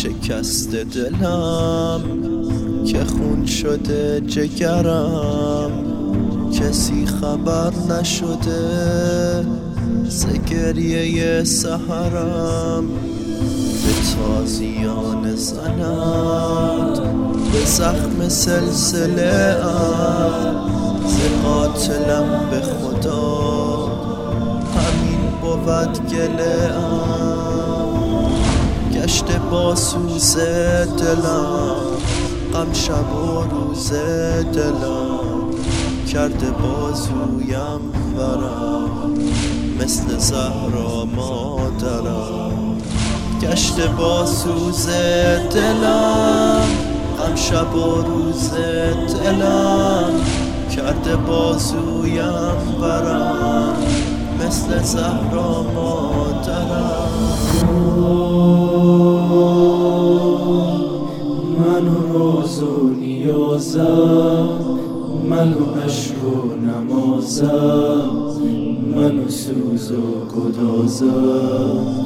شکست دلم که خون شده جگرم، کسی خبر نشده ز گریه سحرم. به تازیان زند به زخم سلسله ام، ز قاتلم به خدا همین بود گله ام. گشته با سوز دلم غم شب و روز دلم، کرده بازویم ورم مثل زهرا مادرم. گشته با سوز دلم غم شب و روز دلم، کرده بازویم ورم مثل زهرا مادرم. منو راز و نیازم، منو عشق و نمازم، منو سوز و گدازم.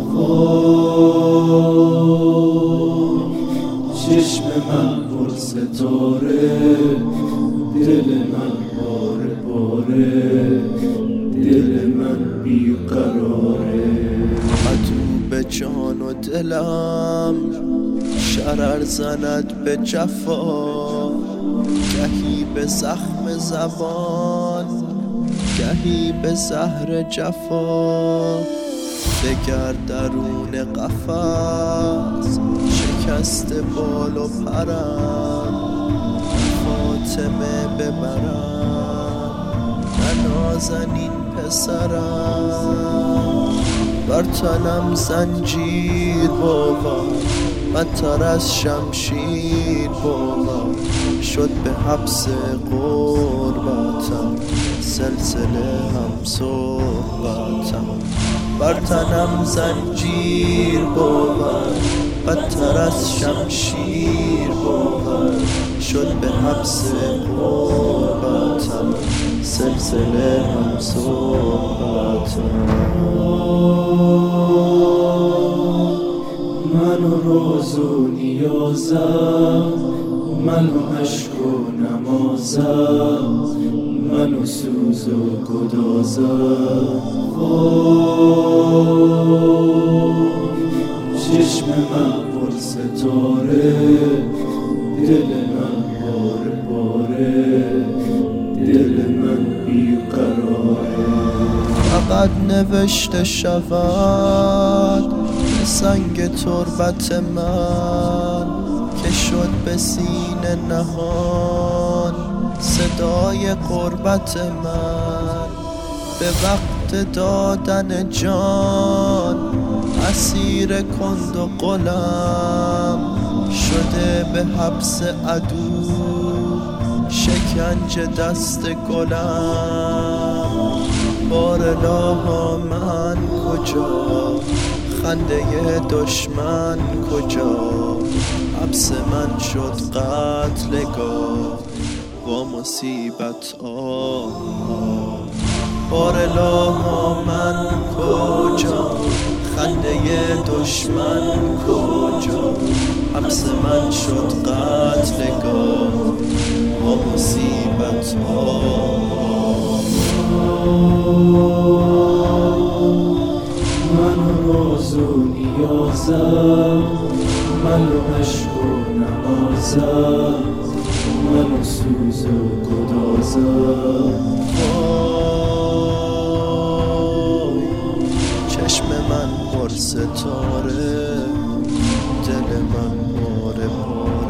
چشم من پر ستاره، دل من پاره پاره، دل من بیقراره. عدو به جان و دلم شرر زند به جفا، گهی به زخم زبان گهی به زهر جفا. دگر درون قفس شکست بال و پرم، فاطمه ببرم نه نازنین پسرم. بر تنم زنجیر بود بدتر از شمشیر بود، شد به حبس غربتم سلسله هم صحبتم. بر تنم زنجیر بود بدتر از شمشیر بود، شد به حبس غربتم سلسله هم صحبتم. منو راز و نیازم، منو عشق و نمازم، منو سوز و گدازم. چشم من پر ستاره، دل من پاره پاره، دل من بیقراره. فقط نوشته شود به سنگ تربت من، که شد به سینه نهان صدای قربت من. به وقت دادن جان اسیر کند و غلم، شده به حبس عدو شکنج دست گلم. بارالها من کجا، خنده دشمن کجا، حبس من شد قتلگاه با مصیبت بارالها من کجا، خنده دشمن کجا، حبس من شد قتلگاه با مصیبت منو راز و نیازم، منو عشق و نمازم، منو سوز و گدازم. چشم من پر ستاره، دل من پاره پاره.